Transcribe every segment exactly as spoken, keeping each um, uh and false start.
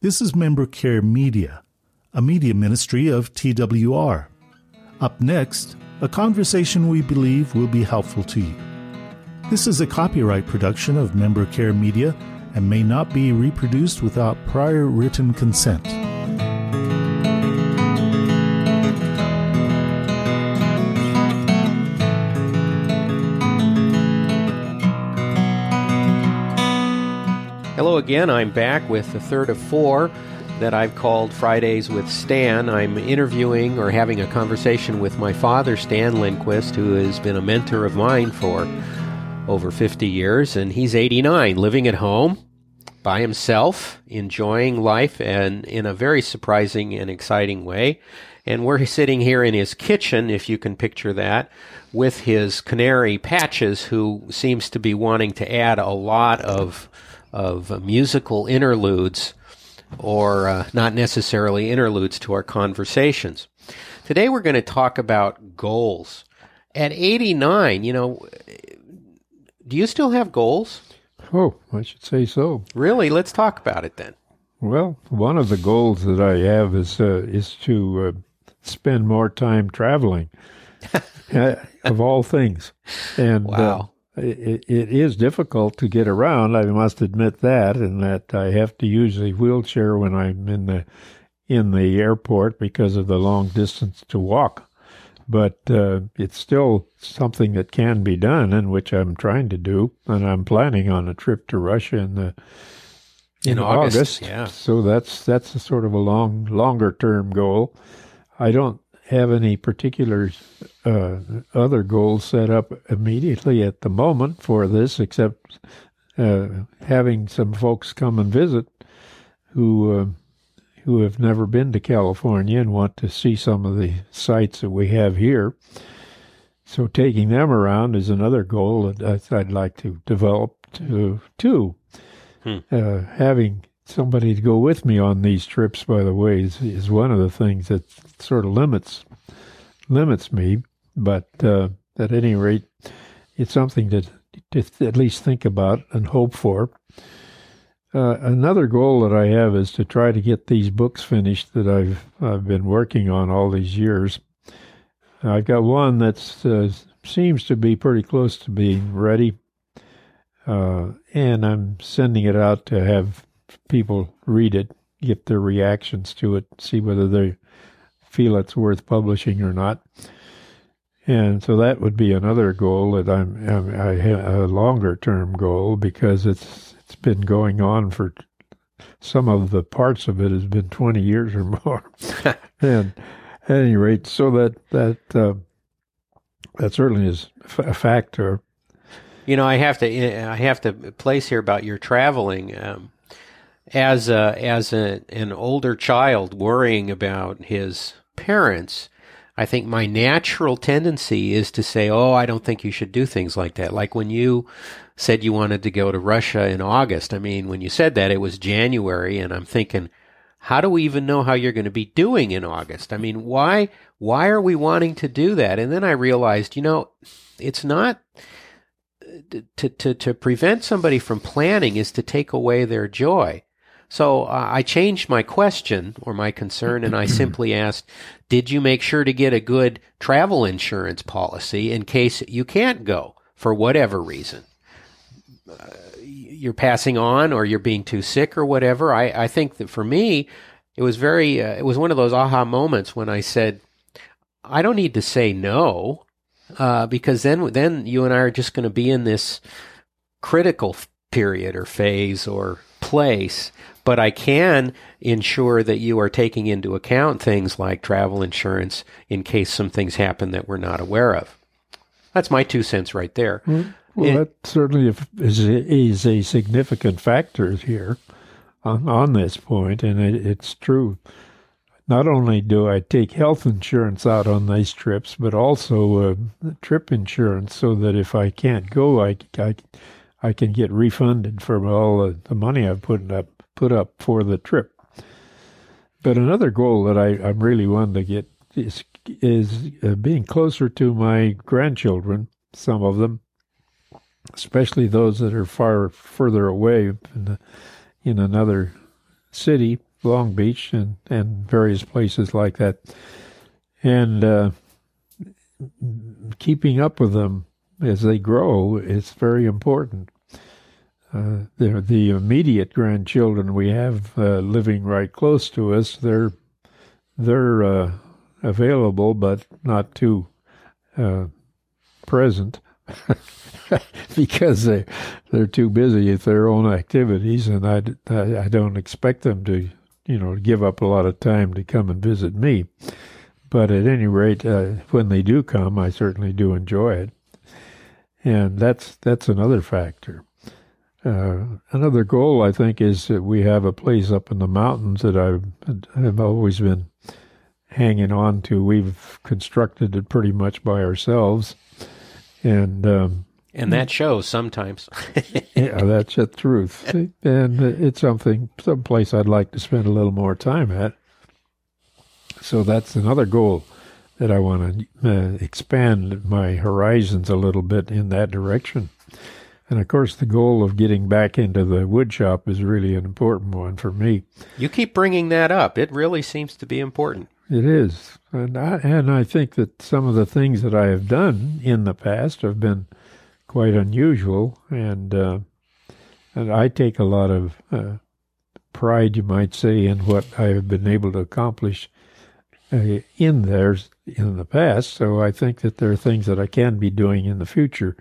This is Member Care Media, a media ministry of T W R. Up next, a conversation we believe will be helpful to you. This is a copyright production of Member Care Media and may not be reproduced without prior written consent. Hello again. I'm back with the third of four that I've called Fridays with Stan. I'm interviewing or having a conversation with my father, Stan Lindquist, who has been a mentor of mine for over fifty years, and he's eighty-nine, living at home by himself, enjoying life, and in a very surprising and exciting way. And we're sitting here in his kitchen, if you can picture that, with his canary Patches, who seems to be wanting to add a lot of of uh, musical interludes, or uh, not necessarily interludes, to our conversations. Today we're going to talk about goals. At eighty-nine, you know, do you still have goals? Oh, I should say so. Really? Let's talk about it then. Well, one of the goals that I have is uh, is to uh, spend more time traveling, uh, of all things. And wow. uh, it, it is difficult to get around, I must admit that, and that I have to use a wheelchair when I'm in the in the airport because of the long distance to walk. But uh, it's still something that can be done, and which I'm trying to do. And I'm planning on a trip to Russia in the in, in August. August. Yeah. So that's that's a sort of a long, longer term goal. I don't have any particular uh, other goals set up immediately at the moment for this, except uh, having some folks come and visit who. Uh, who have never been to California and want to see some of the sites that we have here. So taking them around is another goal that I'd like to develop to, too. Hmm. Uh, having somebody to go with me on these trips, by the way, is, is one of the things that sort of limits limits me. But uh, at any rate, it's something to, to at least think about and hope for. Uh, another goal that I have is to try to get these books finished that I've I've been working on all these years. I've got one that uh, seems to be pretty close to being ready, uh, and I'm sending it out to have people read it, get their reactions to it, see whether they feel it's worth publishing or not. And so that would be another goal that I'm, I'm I have a longer term goal, because it's it's been going on for some of the parts of it has been twenty years or more. And at any rate, so that that uh, that certainly is a factor. You know, I have to I have to place here about your traveling. Um, as a, as a, an older child worrying about his parents, I think my natural tendency is to say, oh, I don't think you should do things like that. Like when you said you wanted to go to Russia in August. I mean, when you said that, it was January, and I'm thinking, how do we even know how you're going to be doing in August? I mean, why why are we wanting to do that? And then I realized, you know, it's not to to to prevent somebody from planning is to take away their joy. So uh, I changed my question or my concern, and I simply asked, did you make sure to get a good travel insurance policy in case you can't go for whatever reason? Uh, you're passing on, or you're being too sick, or whatever. I, I think that for me, it was very, uh, it was one of those aha moments when I said, I don't need to say no, uh, because then, then you and I are just going to be in this critical period or phase or place. But I can ensure that you are taking into account things like travel insurance in case some things happen that we're not aware of. That's my two cents right there. Mm-hmm. Well, it, that certainly is, is a significant factor here on, on this point, and it, it's true. Not only do I take health insurance out on these trips, but also uh, trip insurance, so that if I can't go, I, I, I can get refunded for all the, the money I've put up put up for the trip. But another goal that I, I'm really wanting to get is is uh, being closer to my grandchildren, some of them, especially those that are far further away in, the, in another city Long Beach and, and various places like that. And uh, keeping up with them as they grow is very important. Uh, the, the immediate grandchildren we have uh, living right close to us, they're they're uh, available, but not too uh, present because they they're too busy with their own activities, and I, I, I don't expect them to you know give up a lot of time to come and visit me. But at any rate, uh, when they do come, I certainly do enjoy it, and that's that's another factor. Uh, another goal, I think, is that we have a place up in the mountains that I've, I've always been hanging on to. We've constructed it pretty much by ourselves. And um, and that shows sometimes. Yeah, that's the truth. And it's something, some place I'd like to spend a little more time at. So that's another goal that I want to uh, expand my horizons a little bit in that direction. And, of course, the goal of getting back into the wood shop is really an important one for me. You keep bringing that up. It really seems to be important. It is. And I, and I think that some of the things that I have done in the past have been quite unusual. And, uh, and I take a lot of uh, pride, you might say, in what I have been able to accomplish uh, in there in the past. So I think that there are things that I can be doing in the future.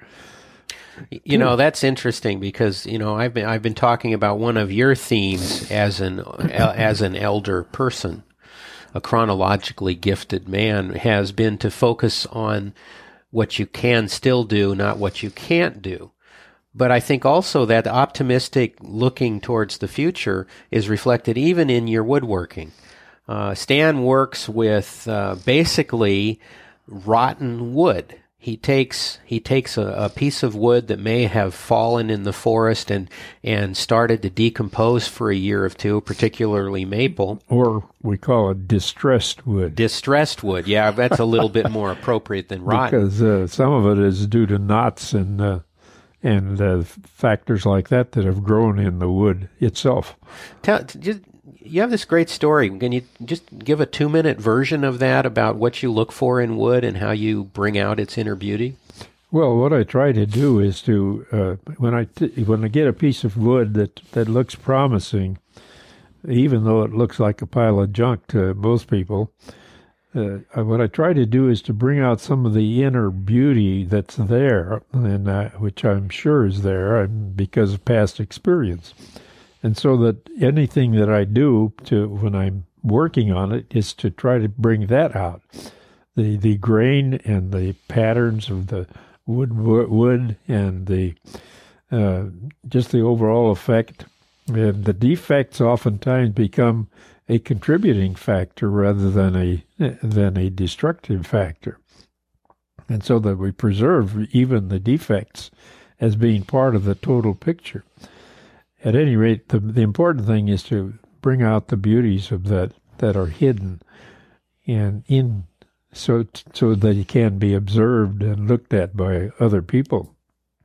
You know, that's interesting because, you know, I've been I've been talking about one of your themes as an as an elder person, a chronologically gifted man, has been to focus on what you can still do, not what you can't do. But I think also that optimistic looking towards the future is reflected even in your woodworking. Uh, Stan works with uh, basically rotten wood. He takes he takes a, a piece of wood that may have fallen in the forest and, and started to decompose for a year or two, particularly maple. Or we call it distressed wood. Distressed wood, yeah, that's a little bit more appropriate than rotten. Because uh, some of it is due to knots and uh, and uh, factors like that that have grown in the wood itself. Tell, just, you have this great story. Can you just give a two-minute version of that about what you look for in wood and how you bring out its inner beauty? Well, what I try to do is to uh, when I t- when I get a piece of wood that, that looks promising, even though it looks like a pile of junk to most people, uh, what I try to do is to bring out some of the inner beauty that's there, and uh, which I'm sure is there because of past experience. And so that anything that I do to when I'm working on it is to try to bring that out, the the grain and the patterns of the wood wood and the uh, just the overall effect. And the defects oftentimes become a contributing factor rather than a than a destructive factor, and so that we preserve even the defects as being part of the total picture. At any rate, the, the important thing is to bring out the beauties of that that are hidden, and in so so that it can be observed and looked at by other people.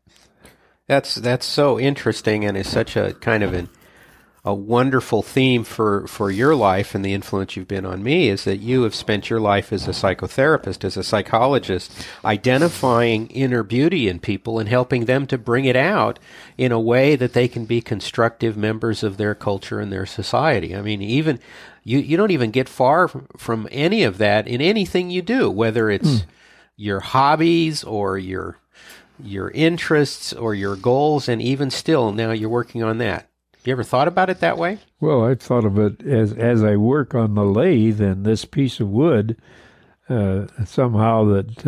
That's that's so interesting, and is such a kind of an a wonderful theme for, for your life and the influence you've been on me, is that you have spent your life as a psychotherapist, as a psychologist, identifying inner beauty in people and helping them to bring it out in a way that they can be constructive members of their culture and their society. I mean, even you, you don't even get far from, from any of that in anything you do, whether it's mm. your hobbies or your your interests or your goals, and even still, now you're working on that. You ever thought about it that way? Well, I've thought of it as as I work on the lathe and this piece of wood, uh, somehow that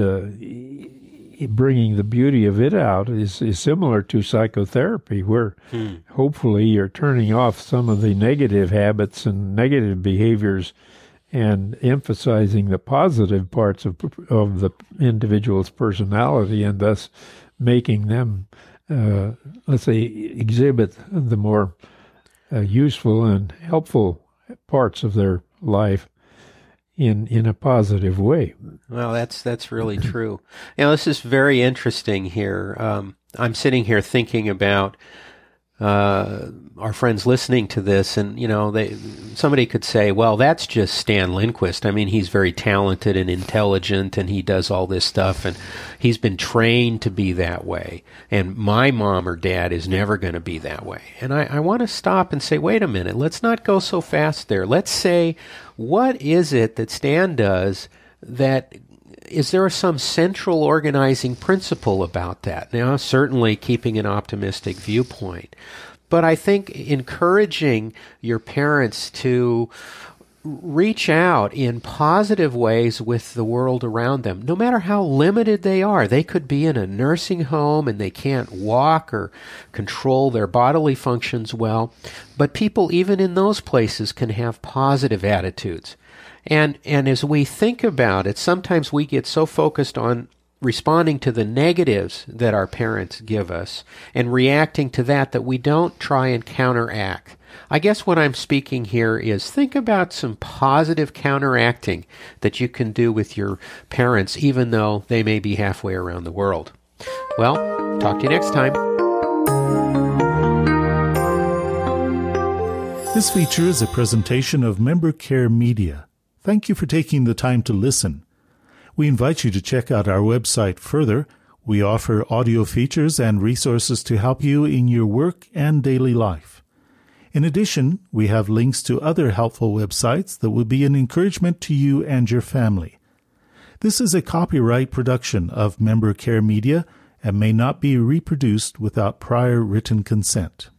uh, bringing the beauty of it out is, is similar to psychotherapy, where hmm. hopefully you're turning off some of the negative habits and negative behaviors and emphasizing the positive parts of of the individual's personality, and thus making them Uh, let's say, exhibit the more uh, useful and helpful parts of their life in in a positive way. Well, that's that's really true. You know, this is very interesting here. Um, I'm sitting here thinking about uh, our friends listening to this, and, you know, they somebody could say, well, that's just Stan Lindquist. I mean, he's very talented and intelligent, and he does all this stuff, and he's been trained to be that way. And my mom or dad is never going to be that way. And I, I want to stop and say, wait a minute, let's not go so fast there. Let's say, what is it that Stan does that is there some central organizing principle about that? Now, certainly keeping an optimistic viewpoint. But I think encouraging your parents to reach out in positive ways with the world around them, no matter how limited they are. They could be in a nursing home and they can't walk or control their bodily functions well. But people even in those places can have positive attitudes. And and as we think about it, sometimes we get so focused on responding to the negatives that our parents give us and reacting to that that we don't try and counteract. I guess what I'm speaking here is think about some positive counteracting that you can do with your parents, even though they may be halfway around the world. Well, talk to you next time. This feature is a presentation of Member Care Media. Thank you for taking the time to listen. We invite you to check out our website further. We offer audio features and resources to help you in your work and daily life. In addition, we have links to other helpful websites that will be an encouragement to you and your family. This is a copyright production of Member Care Media and may not be reproduced without prior written consent.